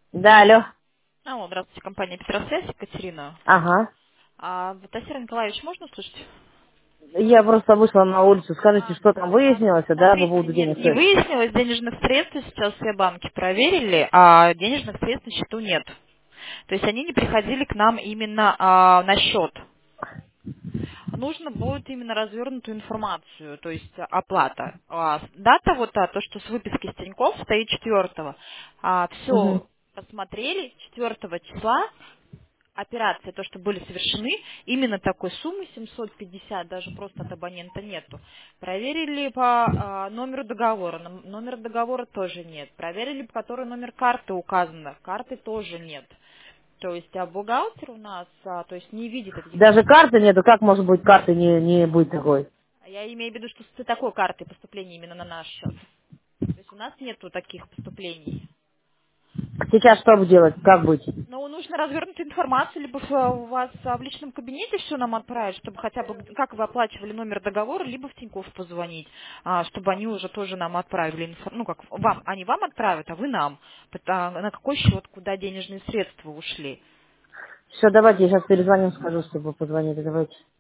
Да, алло. Алло, здравствуйте, компания Петросвязь, Екатерина. Ага. Тасир Николаевич, можно слышать? Я просто вышла на улицу. Скажите, что там Ладно. выяснилось, да, по Смотрите, поводу нет, денег не средств? выяснилось денежных средств, сейчас все банки проверили, а денежных средств на счету нет. То есть они не приходили к нам именно на счет. Нужно будет именно развернутую информацию, то есть оплата. Дата вот то, что с выписки с Тинькофф стоит 4-го. Угу. Все посмотрели, 4 числа операции, то, что были совершены, именно такой суммы 750, даже просто от абонента нету. Проверили по номеру договора, номер договора тоже нет. Проверили, по который номер карты указано, карты тоже нет. То есть бухгалтер у нас, то есть не видит этих Даже денежных. карты нету. Как может быть карты не быть такой? Я имею в виду, что с такой картой поступления именно на наш счет. То есть у нас нету таких поступлений. Сейчас что делать? Как быть? Ну, нужно развернуть информацию, либо у вас в личном кабинете все нам отправить, чтобы хотя бы, как вы оплачивали номер договора, либо в Тинькофф позвонить, чтобы они уже тоже нам отправили, ну, как вам, они вам отправят, а вы нам, на какой счет, куда денежные средства ушли. Все, давайте, я сейчас перезвоним, скажу, чтобы позвонили. Давайте.